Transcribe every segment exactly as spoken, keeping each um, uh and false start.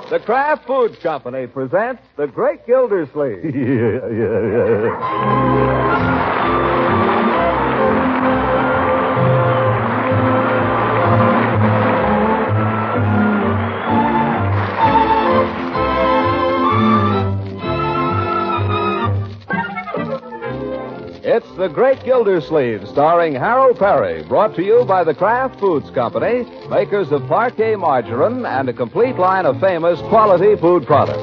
The Kraft Foods Company presents The Great Gildersleeve. yeah, yeah, yeah. It's The Great Gildersleeve, starring Harold Perry, brought to you by the Kraft Foods Company, makers of Parquet Margarine and a complete line of famous quality food products.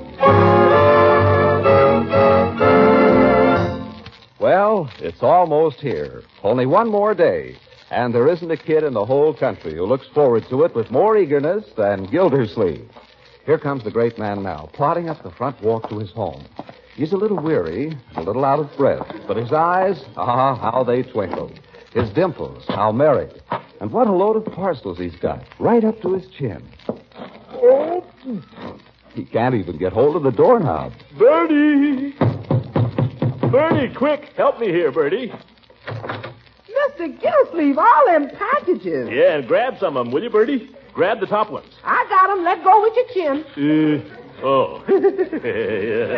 Well, it's almost here. Only one more day, and there isn't a kid in the whole country who looks forward to it with more eagerness than Gildersleeve. Here comes the great man now, plodding up the front walk to his home. He's a little weary, a little out of breath, but his eyes, ah, how they twinkle. His dimples, how merry. And what a load of parcels he's got, right up to his chin. Oh. He can't even get hold of the doorknob. Bertie! Bertie, quick, help me here, Bertie. Mister Gildersleeve, all them packages. Yeah, and grab some of them, will you, Bertie? Grab the top ones. I got them. Let go with your chin. Uh... Oh. yeah.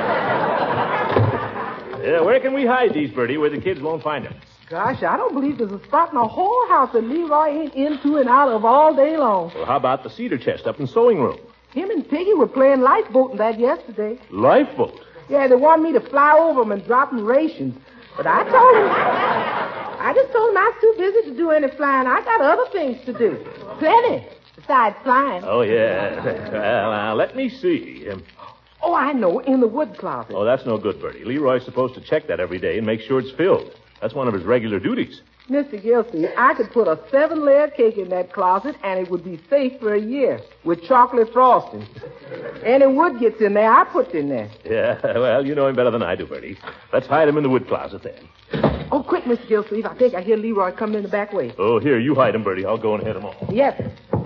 yeah, where can we hide these, Bertie, where the kids won't find them? Gosh, I don't believe there's a spot in the whole house that Leroy ain't into and out of all day long. Well, how about the cedar chest up in the sewing room? Him and Piggy were playing lifeboat in that yesterday. Lifeboat? Yeah, they wanted me to fly over them and drop them rations. But I told them... I just told them I was too busy to do any flying. I got other things to do. Plenty. Besides flying. Oh, yeah. Well, now, let me see. Um, oh, I know. In the wood closet. Oh, that's no good, Bertie. Leroy's supposed to check that every day and make sure it's filled. That's one of his regular duties. Mister Gildersleeve, I could put a seven-layer cake in that closet, and it would be safe for a year with chocolate frosting. Any wood gets in there, I put it in there. Yeah, well, you know him better than I do, Bertie. Let's hide him in the wood closet, then. Oh, quick, Mister Gildersleeve. I think I hear Leroy coming in the back way. Oh, here, you hide him, Bertie. I'll go and head him off. Yes.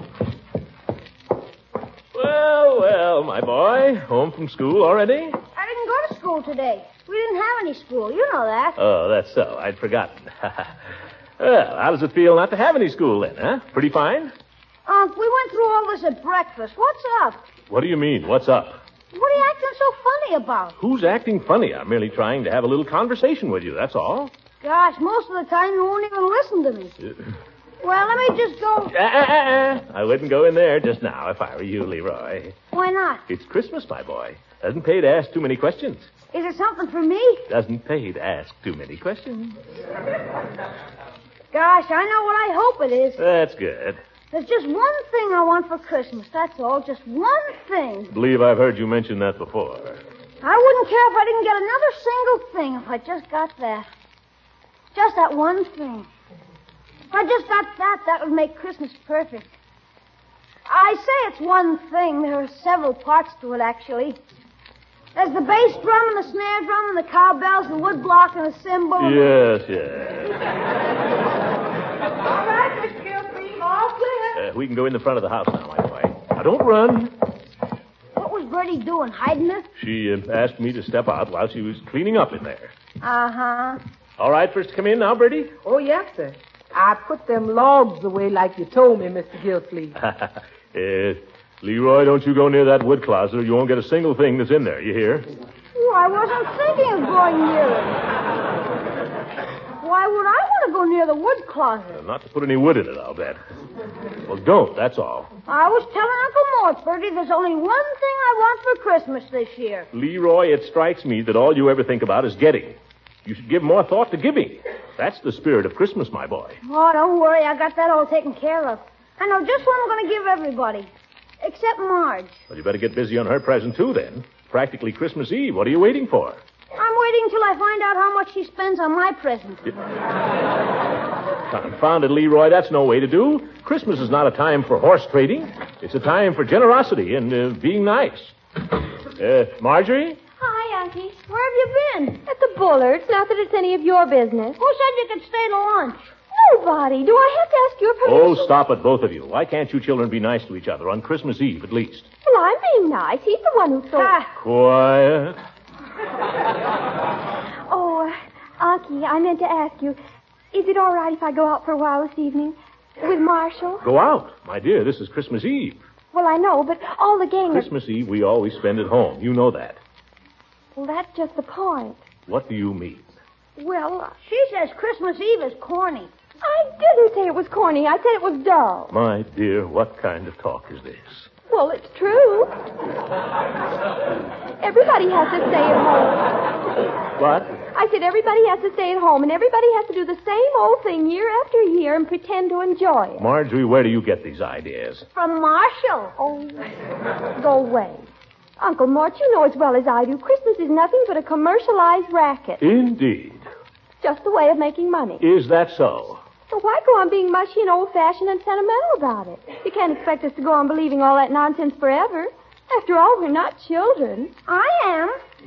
Well, well, my boy. Home from school already? I didn't go to school today. We didn't have any school. You know that. Oh, that's so. I'd forgotten. Well, how does it feel not to have any school then, huh? Pretty fine? Unc, we went through all this at breakfast. What's up? What do you mean, what's up? What are you acting so funny about? Who's acting funny? I'm merely trying to have a little conversation with you, that's all. Gosh, most of the time you won't even listen to me. Uh... Well, let me just go... Uh, uh, uh, I wouldn't go in there just now if I were you, Leroy. Why not? It's Christmas, my boy. Doesn't pay to ask too many questions. Is it something for me? Doesn't pay to ask too many questions. Gosh, I know what I hope it is. That's good. There's just one thing I want for Christmas, that's all. Just one thing. I believe I've heard you mention that before. I wouldn't care if I didn't get another single thing if I just got that. Just that one thing. If I just got that, that would make Christmas perfect. I say it's one thing. There are several parts to it, actually. There's the bass drum and the snare drum and the cowbells, the wood block and the cymbal. Yes, yes. All right, Mister Gildersleeve, all clear. Uh, we can go in the front of the house now, my boy. Now, don't run. What was Bertie doing, hiding it? She uh, asked me to step out while she was cleaning up in there. Uh-huh. All right for us to come in now, Bertie? Oh, yes, sir. I put them logs away like you told me, Mister Gildersleeve. uh, Leroy, don't you go near that wood closet or you won't get a single thing that's in there, you hear? Oh, I wasn't thinking of going near it. Why would I want to go near the wood closet? Uh, not to put any wood in it, I'll bet. Well, don't, that's all. I was telling Uncle Mort, Bertie, there's only one thing I want for Christmas this year. Leroy, it strikes me that all you ever think about is getting. You should give more thought to giving. That's the spirit of Christmas, my boy. Oh, don't worry. I got that all taken care of. I know just what I'm going to give everybody. Except Marge. Well, you better get busy on her present, too, then. Practically Christmas Eve. What are you waiting for? I'm waiting till I find out how much she spends on my present. Confound it, Leroy. That's no way to do. Christmas is not a time for horse trading. It's a time for generosity and uh, being nice. Uh, Marjorie? Hi, Auntie. Where have you been? At the Bullards. Not that it's any of your business. Who said you could stay to lunch? Nobody. Do I have to ask your permission? Oh, stop it, both of you. Why can't you children be nice to each other on Christmas Eve, at least? Well, I'm being nice. He's the one who thought... Ah. Quiet. Oh, uh, Unky, I meant to ask you, is it all right if I go out for a while this evening with Marshall? Go out. My dear, this is Christmas Eve. Well, I know, but all the game is... Christmas Eve we always spend at home. You know that. Well, that's just the point. What do you mean? Well, She says Christmas Eve is corny. I didn't say it was corny. I said it was dull. My dear, what kind of talk is this? Well, it's true. Everybody has to stay at home. What? I said everybody has to stay at home, and everybody has to do the same old thing year after year and pretend to enjoy it. Marjorie, where do you get these ideas? From Marshall. Oh, go away. Uncle Mort, you know as well as I do, Christmas is nothing but a commercialized racket. Indeed. Just a way of making money. Is that so? So why go on being mushy and old-fashioned and sentimental about it? You can't expect us to go on believing all that nonsense forever. After all, we're not children. I am.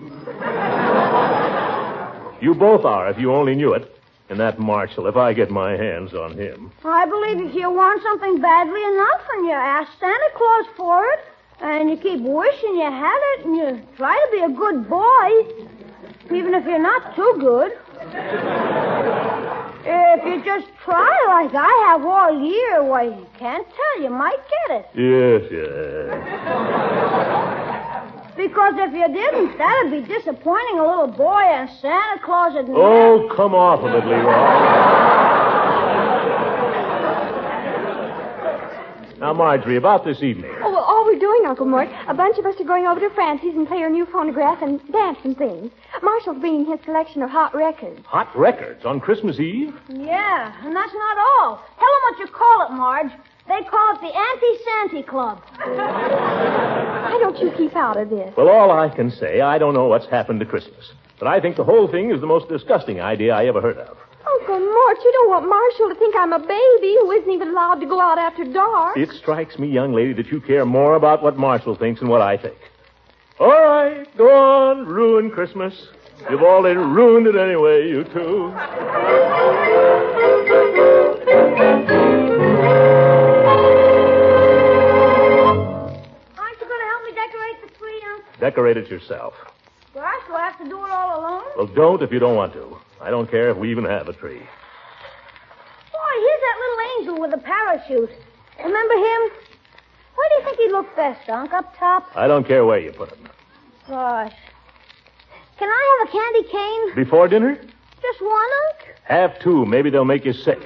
You both are, if you only knew it. And that Marshall, if I get my hands on him. I believe if you want something badly enough and you ask Santa Claus for it, and you keep wishing you had it, and you try to be a good boy, even if you're not too good. If you just try like I have all year, why, you can't tell. You might get it. Yes, yes. Because if you didn't, that'd be disappointing a little boy, and Santa Claus would never... Oh, come off of it, Leroy. Now, Marjorie, about this evening. Oh, well, all we're doing, Uncle Mort, a bunch of us are going over to Francie's and play her new phonograph and dance and things. Marshall's bringing his collection of hot records. Hot records on Christmas Eve? Yeah, and that's not all. Tell them what you call it, Marge. They call it the Anti-Santy Club. Why don't you keep out of this? Well, all I can say, I don't know what's happened to Christmas. But I think the whole thing is the most disgusting idea I ever heard of. Uncle Mort, you don't want Marshall to think I'm a baby who isn't even allowed to go out after dark. It strikes me, young lady, that you care more about what Marshall thinks than what I think. All right, go on, ruin Christmas. You've already ruined it anyway, you two. Aren't you going to help me decorate the tree, Uncle? Decorate it yourself. Gosh, do I have to do it all alone? Well, don't if you don't want to. I don't care if we even have a tree. Boy, here's that little angel with the parachute. Remember him? Where do you think he looked best, Unc? Up top? I don't care where you put him. Gosh. Can I have a candy cane? Before dinner? Just one, Unc? Have two. Maybe they'll make you sick.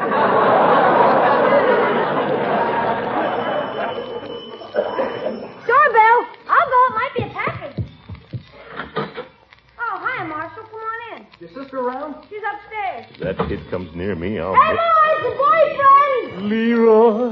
Doorbell. I'll go. It might be a package. Oh, hi, Marshall. Come on in. Your sister around? She's upstairs. If that kid comes near me, I'll... Hey, boys, the boyfriend! Leroy.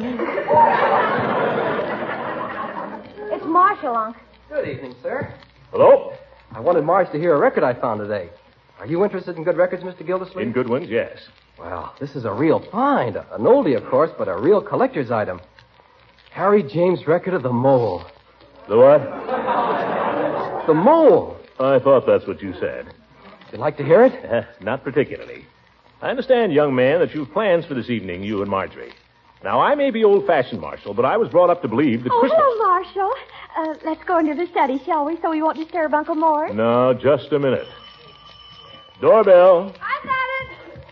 It's Marshall, Unc. Good evening, sir. Hello? I wanted Marge to hear a record I found today. Are you interested in good records, Mister Gildersleeve? In good ones, yes. Well, this is a real find. An oldie, of course, but a real collector's item. Harry James' record of The Mole. The what? The Mole. I thought that's what you said. You'd like to hear it? Uh, not particularly. I understand, young man, that you've plans for this evening, you and Marjorie. Now, I may be old-fashioned, Marshall, but I was brought up to believe that Oh, Christmas... hello, Marshall. Uh, let's go into the study, shall we, so we won't disturb Uncle Mort? No, just a minute. Doorbell. I got it.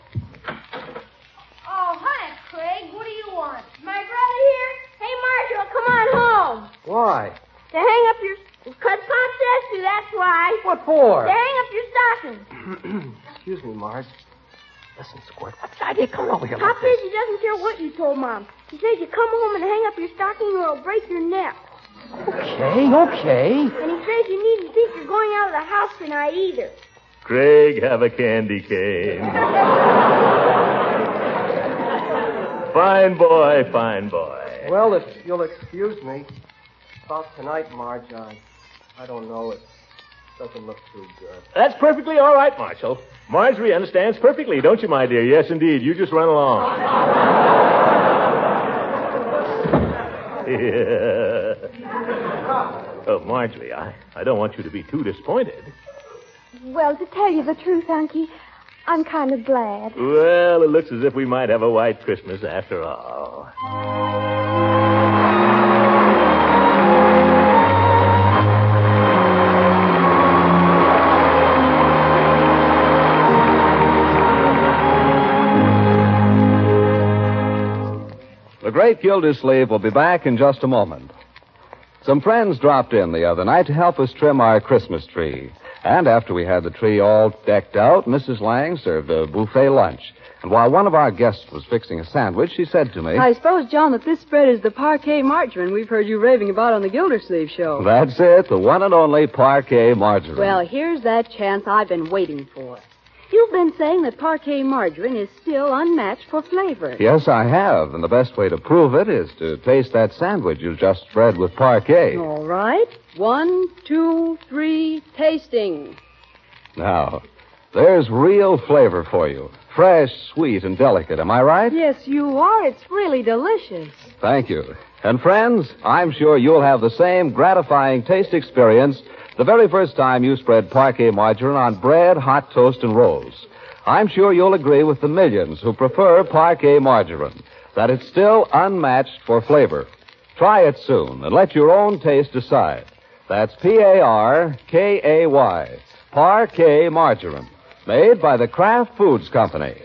Oh, hi, Craig. What do you want? My brother here. Hey, Marshall, come on home. Why? To hang up your... Because Pop says to, that's why. What for? To hang up your stocking. Excuse me, Marge. Listen, Squirt, what's the idea coming over here Pop like says this? he doesn't care what you told Mom. He says you come home and hang up your stocking or it'll break your neck. Okay, okay. And he says you needn't think you're going out of the house tonight either. Craig, have a candy cane. Fine boy, fine boy. Well, if you'll excuse me, about tonight, Marge, I, I don't know. It doesn't look too good. That's perfectly all right, Marshall. Marjorie understands perfectly, don't you, my dear? Yes, indeed. You just run along. Yeah. Oh, Marjorie, I, I don't want you to be too disappointed. Well, to tell you the truth, Unky, I'm kind of glad. Well, it looks as if we might have a white Christmas after all. The great Gildersleeve will be back in just a moment. Some friends dropped in the other night to help us trim our Christmas tree. And after we had the tree all decked out, Missus Lang served a buffet lunch. And while one of our guests was fixing a sandwich, she said to me, I suppose, John, that this spread is the parquet margarine we've heard you raving about on the Gildersleeve show. That's it, the one and only parquet margarine. Well, here's that chance I've been waiting for. You've been saying that parquet margarine is still unmatched for flavor. Yes, I have. And the best way to prove it is to taste that sandwich you just spread with parquet. All right. One, two, three, tasting. Now, there's real flavor for you. Fresh, sweet, and delicate. Am I right? Yes, you are. It's really delicious. Thank you. And friends, I'm sure you'll have the same gratifying taste experience the very first time you spread parquet margarine on bread, hot toast, and rolls. I'm sure you'll agree with the millions who prefer parquet margarine, that it's still unmatched for flavor. Try it soon and let your own taste decide. That's P A R K A Y, Parquet Margarine, made by the Kraft Foods Company.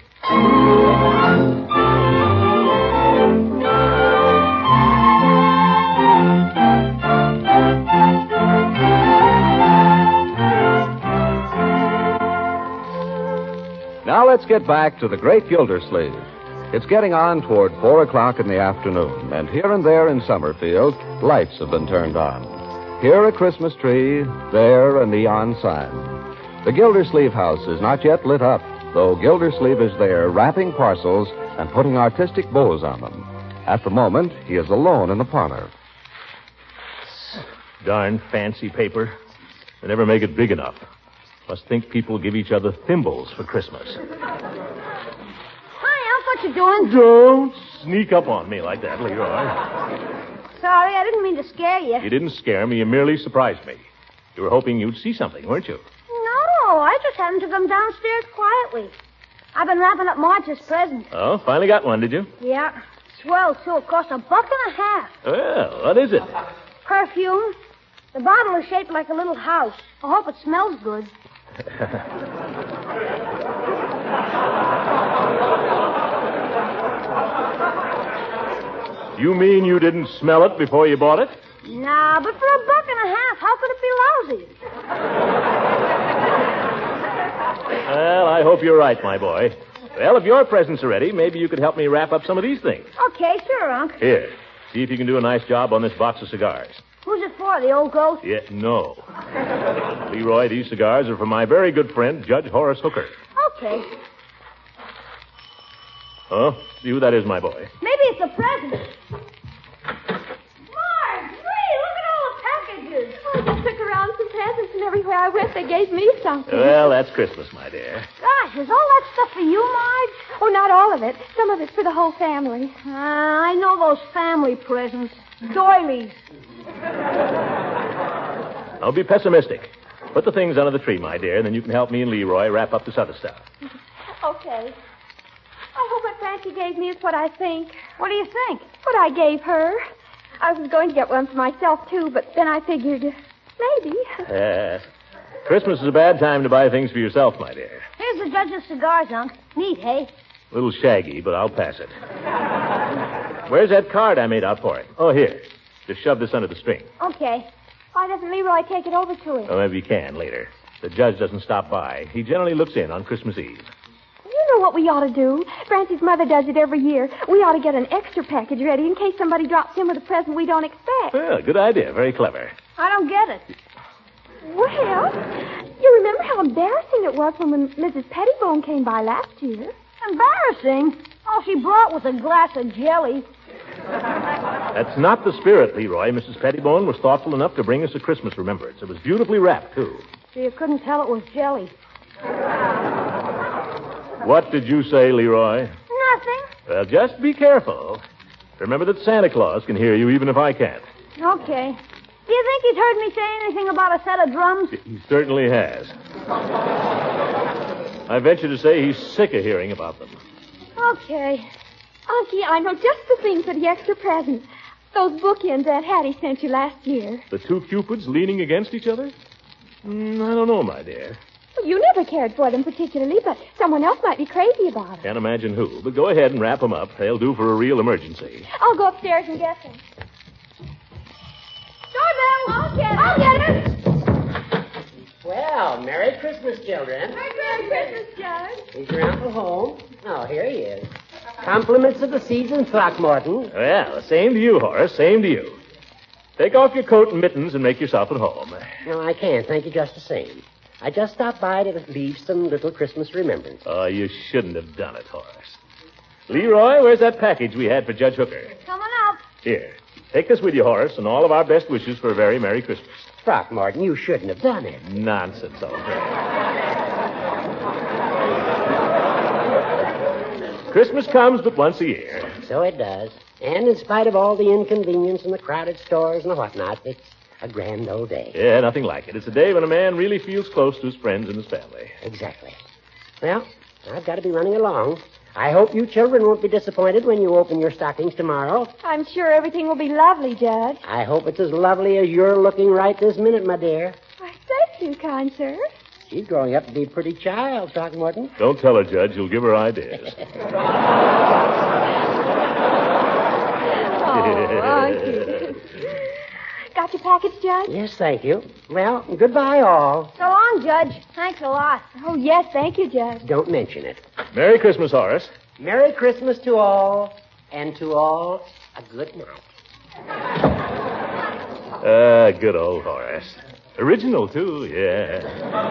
Now let's get back to the great Gildersleeve. It's getting on toward four o'clock in the afternoon, and here and there in Summerfield, lights have been turned on. Here a Christmas tree, there a neon sign. The Gildersleeve house is not yet lit up, though Gildersleeve is there wrapping parcels and putting artistic bows on them. At the moment, he is alone in the parlor. Darn fancy paper. They never make it big enough. Must think people give each other thimbles for Christmas. Hi, Unc. What you doing? Don't sneak up on me like that, Leroy. Sorry, I didn't mean to scare you. You didn't scare me. You merely surprised me. You were hoping you'd see something, weren't you? No, I just happened to come downstairs quietly. I've been wrapping up Marge's present. Oh, finally got one, did you? Yeah. Swell, too. It cost a buck and a half. Well, what is it? Perfume. The bottle is shaped like a little house. I hope it smells good. You mean you didn't smell it before you bought it? Nah, but for a buck and a half, how could it be lousy? Well, I hope you're right, my boy. Well, if your presents are ready, maybe you could help me wrap up some of these things. Okay, sure, Unc. Here, see if you can do a nice job on this box of cigars. Who's it for, the old ghost? Yeah, no. Leroy, these cigars are from my very good friend, Judge Horace Hooker. Okay. Oh, see who that is, my boy. Maybe it's a present. Marge, Lee, look at all the packages. I just took around some presents, and everywhere I went, they gave me something. Well, that's Christmas, my dear. Gosh, is all that stuff for you, Marge? Oh, not all of it. Some of it's for the whole family. Uh, I know those family presents. Doilies. Don't be pessimistic. Put the things under the tree, my dear, and then you can help me and Leroy wrap up this other stuff. Okay. I hope what Francie gave me is what I think. What do you think? What I gave her. I was going to get one for myself, too, but then I figured maybe. Uh, Christmas is a bad time to buy things for yourself, my dear. Here's the judge's cigars, Unc. Neat, hey? A little shaggy, but I'll pass it. Where's that card I made out for it? Oh, here. Just shove this under the string. Okay. Why doesn't Leroy take it over to him? Oh, maybe you can later. The judge doesn't stop by. He generally looks in on Christmas Eve. You know what we ought to do? Francie's mother does it every year. We ought to get an extra package ready in case somebody drops in with a present we don't expect. Well, good idea. Very clever. I don't get it. Well, you remember how embarrassing it was when Missus Pettibone came by last year? Embarrassing? All she brought was a glass of jelly. That's not the spirit, Leroy. Missus Pettibone was thoughtful enough to bring us a Christmas remembrance. It was beautifully wrapped, too. So you couldn't tell it was jelly. What did you say, Leroy? Nothing. Well, just be careful. Remember that Santa Claus can hear you even if I can't. Okay. Do you think he's heard me say anything about a set of drums? He certainly has. I venture to say he's sick of hearing about them. Okay. Unky, I know just the thing for the extra present. Those bookends Aunt Hattie sent you last year. The two Cupids leaning against each other? Mm, I don't know, my dear. Well, you never cared for them particularly, but someone else might be crazy about them. Can't imagine who. But go ahead and wrap them up. They'll do for a real emergency. I'll go upstairs and get them. Doorbell! Well, Merry Christmas, children. Merry Christmas, Judge. Is your uncle home? Oh, here he is. Compliments of the season, Throckmorton. Well, the same to you, Horace. Same to you. Take off your coat and mittens and make yourself at home. No, I can't. Thank you just the same. I just stopped by to leave some little Christmas remembrance. Oh, you shouldn't have done it, Horace. Leroy, where's that package we had for Judge Hooker? Coming up. Here. Take this with you, Horace, and all of our best wishes for a very Merry Christmas. Throckmorton, you shouldn't have done it. Nonsense, old friend. Christmas comes but once a year. So it does. And in spite of all the inconvenience and the crowded stores and the whatnot, it's a grand old day. Yeah, nothing like it. It's a day when a man really feels close to his friends and his family. Exactly. Well, I've got to be running along. I hope you children won't be disappointed when you open your stockings tomorrow. I'm sure everything will be lovely, Judge. I hope it's as lovely as you're looking right this minute, my dear. Why, thank you, kind sir. She's growing up to be a pretty child, Throckmorton. Don't tell her, Judge. You'll give her ideas. Oh, Uncle. Got your package, Judge? Yes, thank you. Well, goodbye, all. So long, Judge. Thanks a lot. Oh, yes, thank you, Judge. Don't mention it. Merry Christmas, Horace. Merry Christmas to all, and to all a good night. Ah, good old Horace. Original, too, yeah.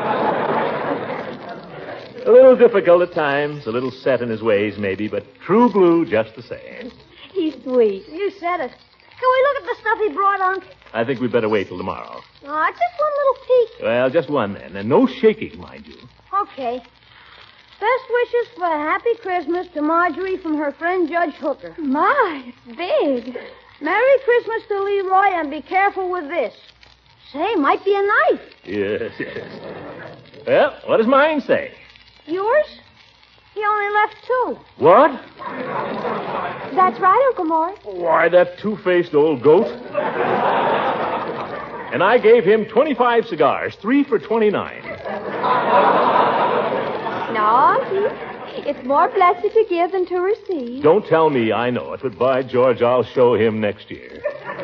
A little difficult at times, a little set in his ways, maybe, but true blue just the same. He's sweet. You said it. Can we look at the stuff he brought, Unc? I think we'd better wait till tomorrow. Oh, just one little peek. Well, just one then, and no shaking, mind you. Okay. Best wishes for a happy Christmas to Marjorie from her friend Judge Hooker. My, it's big. Merry Christmas to Leroy, and be careful with this. Say, might be a knife. Yes, yes. Well, what does mine say? Yours? He only left two. What? That's right, Uncle Mort. Why, that two-faced old goat. And I gave him twenty-five cigars, three for twenty-nine. No, Uncle. It's more blessed to give than to receive. Don't tell me I know it, but by George, I'll show him next year.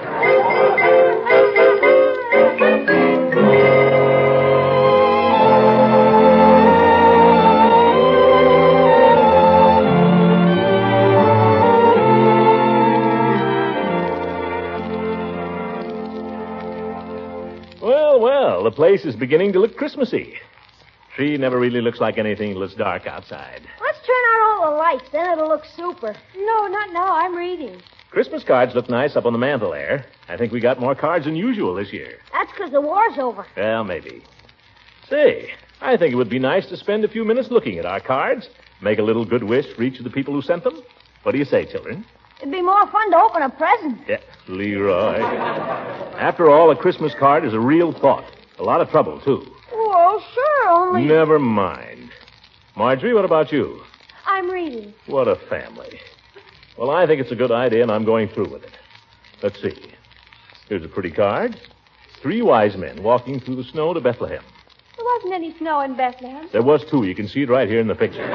Well, well, the place is beginning to look Christmassy. Tree never really looks like anything till it's dark outside. Let's turn out all the lights, then it'll look super. No, not now. I'm reading. Christmas cards look nice up on the mantel there. I think we got more cards than usual this year. That's because the war's over. Well, maybe. Say, I think it would be nice to spend a few minutes looking at our cards, make a little good wish for each of the people who sent them. What do you say, children? It'd be more fun to open a present. Yeah, Leroy. After all, a Christmas card is a real thought. A lot of trouble, too. Oh, sure, only... Never mind. Marjorie, what about you? I'm reading. What a family. Well, I think it's a good idea, and I'm going through with it. Let's see. Here's a pretty card. Three wise men walking through the snow to Bethlehem. There wasn't any snow in Bethlehem. There was, too. You can see it right here in the picture.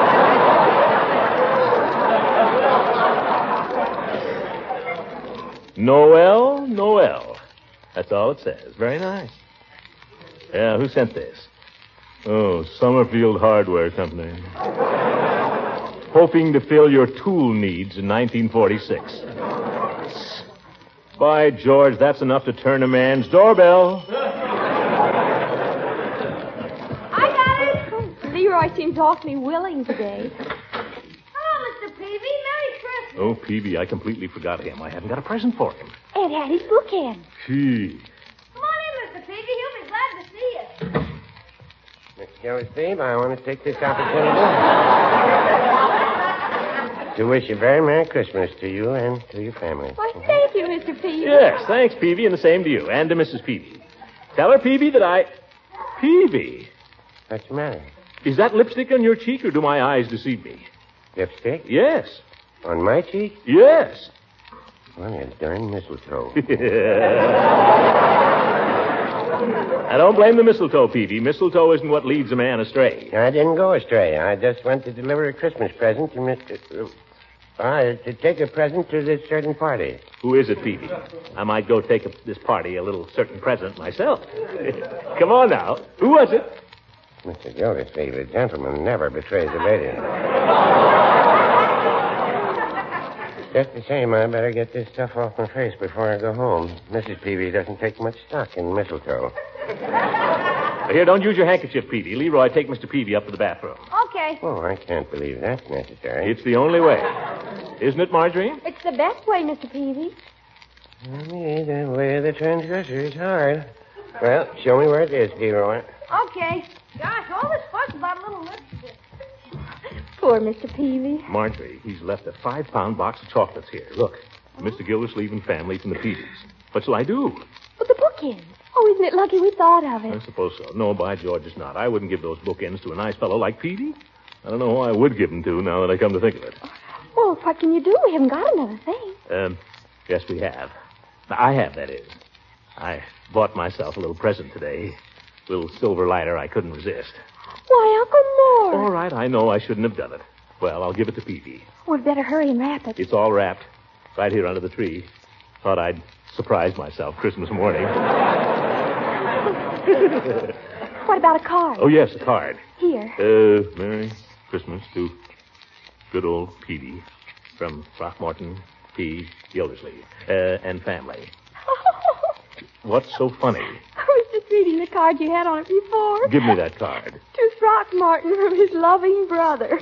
Noel, Noel. That's all it says. Very nice. Yeah, who sent this? Oh, Summerfield Hardware Company. Hoping to fill your tool needs in nineteen forty-six. By George, that's enough to turn a man's doorbell. I got it. Leroy seems awfully willing today. Hello, Mister Peavy. Merry Christmas. Oh, Peavy, I completely forgot him. I haven't got a present for him. Aunt Hattie's bookend. Gee. Come on in, Mister Peavy. He'll be glad to see you. Mister Gildersleeve, I want to take this opportunity to wish a very Merry Christmas to you and to your family. Why, thank you, Mister Peavy. Yes, thanks, Peavy, and the same to you, and to Missus Peavy. Tell her, Peavy, that I... Peavy? What's the matter? Is that lipstick on your cheek, or do my eyes deceive me? Lipstick? Yes. On my cheek? Yes. Well, you darn mistletoe. I don't blame the mistletoe, Peavy. Mistletoe isn't what leads a man astray. I didn't go astray. I just went to deliver a Christmas present to Mister Uh, Uh, to take a present to this certain party. Who is it, Peavy? I might go take a, this party a little certain present myself. Come on now. Who was it? Mister Gildersleeve, a gentleman never betrays a lady. Just the same, I better get this stuff off my face before I go home. Missus Peavy doesn't take much stock in mistletoe. Here, don't use your handkerchief, Peavy. Leroy, take Mister Peavy up to the bathroom. Okay. Oh, I can't believe that's necessary. It's the only way. Isn't it, Marjorie? It's the best way, Mister Peavy. Me, the way of the transgressor is hard. Well, show me where it is, Leroy. Okay. Gosh, all this fuss about a little lipstick. Poor Mister Peavy. Marjorie, he's left a five-pound box of chocolates here. Look, Mister Gildersleeve and family from the Peavys. What shall I do? But the bookends. Oh, isn't it lucky we thought of I it? suppose so. No, by George, it's not. I wouldn't give those bookends to a nice fellow like Peavy. I don't know who I would give them to now that I come to think of it. Well, what can you do? We haven't got another thing. Um, yes, we have. I have, that is. I bought myself a little present today. A little silver lighter I couldn't resist. Why, Uncle Mort. All right, I know I shouldn't have done it. Well, I'll give it to Peavy. We'd better hurry and wrap it. It's all wrapped. Right here under the tree. Thought I'd surprise myself Christmas morning. What about a card? Oh, yes, a card. Here. Uh, Merry Christmas to good old Peavy from Throckmorton P. Gildersleeve uh, and family. What's so funny? I was just reading the card you had on it before. Give me that card. To Throckmorton from his loving brother.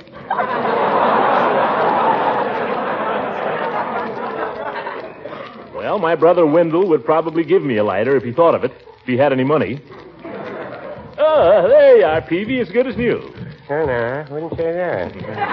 Well, my brother Wendell would probably give me a lighter if he thought of it, if he had any money. Oh, there you are, Peavy, as good as new. Oh, no, I wouldn't say that.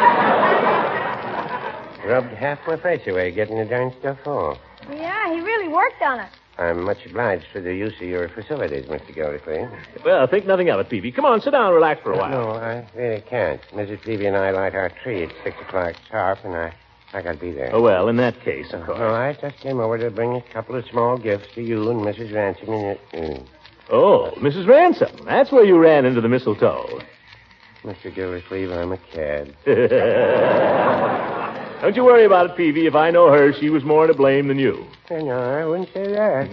Rubbed half my face away getting the darn stuff off. Yeah, he really worked on it. I'm much obliged for the use of your facilities, Mister Gildersleeve. Well, think nothing of it, Peavy. Come on, sit down and relax for a while. No, I really can't. Missus Peavy and I light our tree at six o'clock sharp, and I, I gotta be there. Oh, well, in that case, of course. Oh, I just came over to bring a couple of small gifts to you and Missus Ransom and your... Mm. Oh, Missus Ransom. That's where you ran into the mistletoe. Mister Gildersleeve, I'm a cad. Don't you worry about it, Peavy. If I know her, she was more to blame than you. No, I wouldn't say that.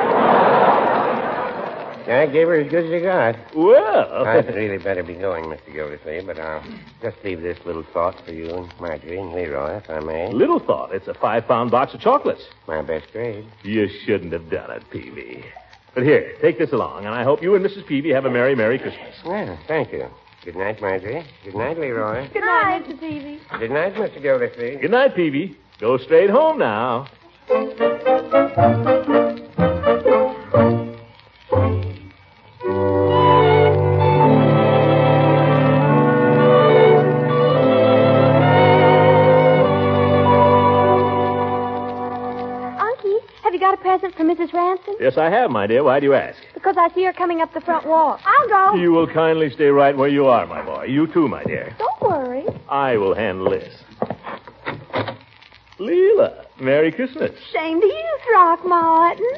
I gave her as good as I got. Well... I'd really better be going, Mister Gildersleeve, but I'll just leave this little thought for you and Marjorie and Leroy, if I may. Little thought. It's a five-pound box of chocolates. My best grade. You shouldn't have done it, Peavy. But here, take this along, and I hope you and Missus Peavy have a merry, merry Christmas. Well, thank you. Good night, Marjorie. Good night, Leroy. Good night, Mister Peavy. Good night, Mister Gildersleeve. Good night, Peavy. Go straight home now. Got a present for Missus Ransom? Yes, I have, my dear. Why do you ask? Because I see her coming up the front walk. I'll go. You will kindly stay right where you are, my boy. You too, my dear. Don't worry. I will handle this. Leela, Merry Christmas. Same to you, Throckmorton.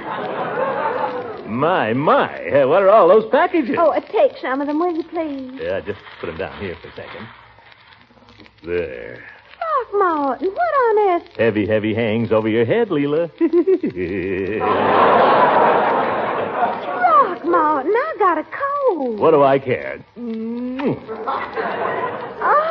My, my. Uh, What are all those packages? Oh, uh, take some of them, will you, please? Yeah, just put them down here for a second. There. Throckmorton, what on earth? Heavy, heavy hangs over your head, Leela. Throckmorton, I got a cold. What do I care? Mm. Oh.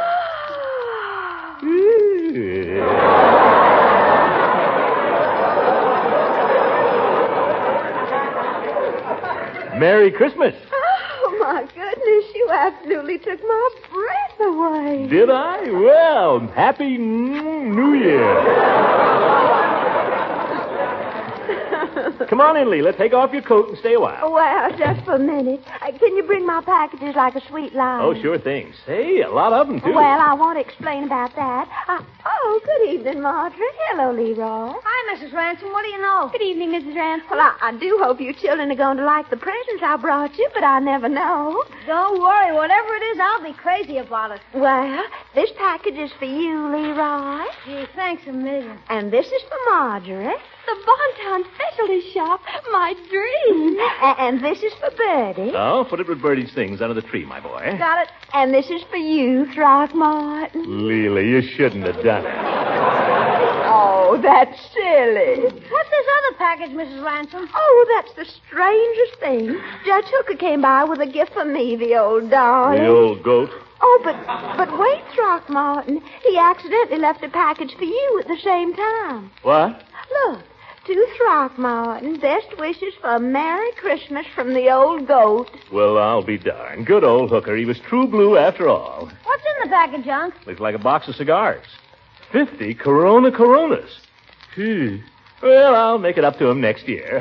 Merry Christmas. Oh, my goodness, you absolutely took my breath away. Did I? Well, Happy New Year. Come on in, Leela. Take off your coat and stay a while. Well, just for a minute. Uh, can you bring my packages like a sweet line? Oh, sure thing. Say, a lot of them, too. Well, I want to explain about that. Uh, oh, good evening, Marjorie. Hello, Leroy. Hi, Missus Ransom. What do you know? Good evening, Missus Ransom. Well, I, I do hope you children are going to like the presents I brought you, but I never know. Don't worry. Whatever it is, I'll be crazy about it. Well, this package is for you, Leroy. Gee, thanks a million. And this is for Marjorie. The Bonton Specialty Shop. My dream. A- and this is for Bertie. Oh, put it with Bertie's things under the tree, my boy. Got it. And this is for you, Throckmorton. Leela, you shouldn't have done it. Oh, that's silly. What's this other package, Missus Ransom? Oh, that's the strangest thing. Judge Hooker came by with a gift for me, the old darling. The old goat. Oh, but but wait, Throckmorton. He accidentally left a package for you at the same time. What? Look, to Throckmorton, best wishes for a Merry Christmas from the old goat. Well, I'll be darned. Good old Hooker. He was true blue after all. What's in the package, Unc? Looks like a box of cigars. Fifty Corona Coronas. Gee. Well, I'll make it up to him next year.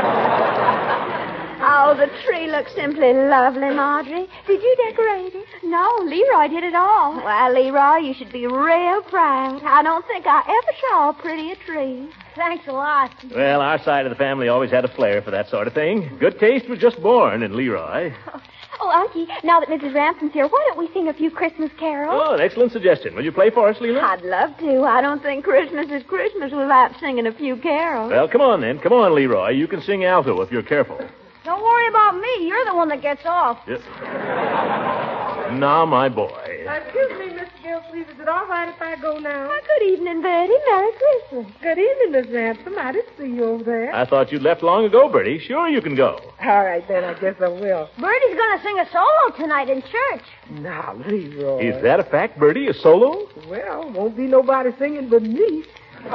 Oh, the tree looks simply lovely, Marjorie. Did you decorate it? No, Leroy did it all. Well, Leroy, you should be real proud. I don't think I ever saw a prettier tree. Thanks a lot. Well, our side of the family always had a flair for that sort of thing. Good taste was just born in Leroy. Oh, Unky, now that Missus Ransom's here, why don't we sing a few Christmas carols? Oh, an excellent suggestion. Will you play for us, Leela? I'd love to. I don't think Christmas is Christmas without singing a few carols. Well, come on then. Come on, Leroy. You can sing alto if you're careful. Don't worry about me. You're the one that gets off. Yep. Now, my boy. Uh, excuse me, Mister Gilsleeve. Is it all right if I go now? Oh, good evening, Bertie. Merry Christmas. Good evening, Miss Ransom. I didn't see you over there. I thought you'd left long ago, Bertie. Sure, you can go. All right, then. I guess I will. Bertie's going to sing a solo tonight in church. Now, Leroy. Is that a fact, Bertie? A solo? Well, won't be nobody singing but me.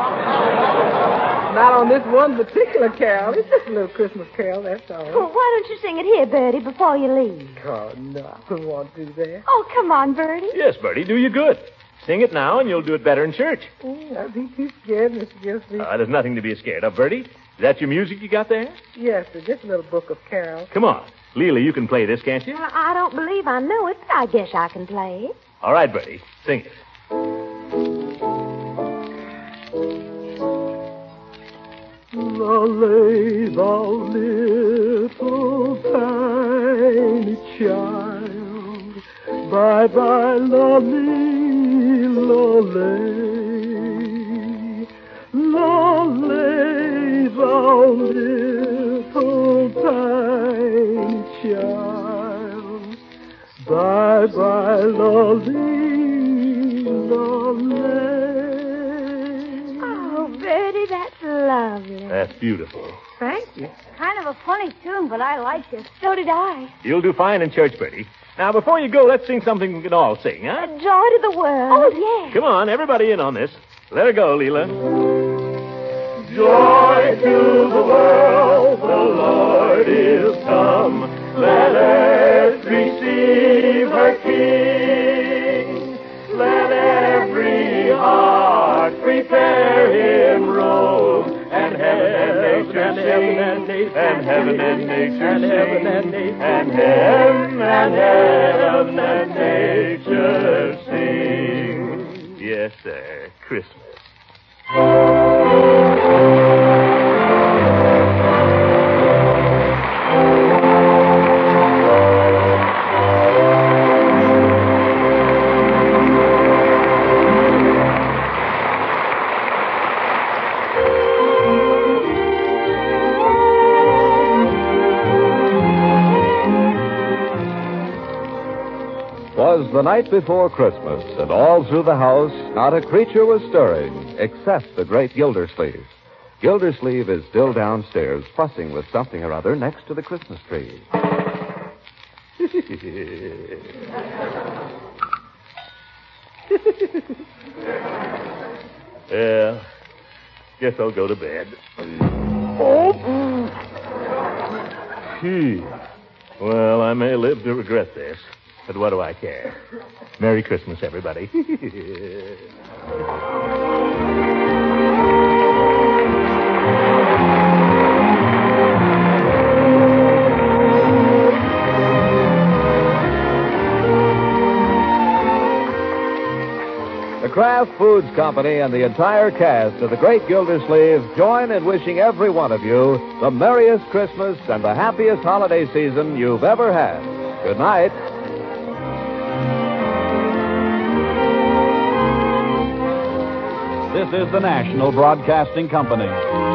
Not on this one particular carol. It's just a little Christmas carol, that's all. Well, why don't you sing it here, Bertie, before you leave? Oh, no, I don't want to do that. Oh, come on, Bertie. Yes, Bertie, do you good. Sing it now, and you'll do it better in church. Mm, I'd be too scared, Mister Gilsleeve. Uh, there's nothing to be scared of, Bertie. Is that your music you got there? Yes, sir, just a little book of carols. Come on. Leela, you can play this, can't you? Well, I don't believe I know it, but I guess I can play it. All right, Bertie. Sing it. Lolly, thou little tiny child, bye-bye, lolly, lolly, lolly, thou little tiny child, bye-bye, lolly, lolly. Oh, Bertie, that's lovely. That's beautiful. Thank you. Kind of a funny tune, but I like it. So did I. You'll do fine in church, Bertie. Now, before you go, let's sing something we can all sing, huh? Joy to the world. Oh, yeah. Come on, everybody in on this. Let her go, Leela. Joy to the world, the Lord is come. Let earth receive her King. Let every heart prepare him robe. And heaven and nature sing. And heaven and nature sing. And heaven and heaven and nature sing. Yes, sir. Christmas. Was the night before Christmas, and all through the house, not a creature was stirring, except the great Gildersleeve. Gildersleeve is still downstairs, fussing with something or other next to the Christmas tree. Well, guess I'll go to bed. Oh! Gee. Well, I may live to regret this, but what do I care? Merry Christmas, everybody. The Kraft Foods Company and the entire cast of The Great Gildersleeve join in wishing every one of you the merriest Christmas and the happiest holiday season you've ever had. Good night. This is the National Broadcasting Company.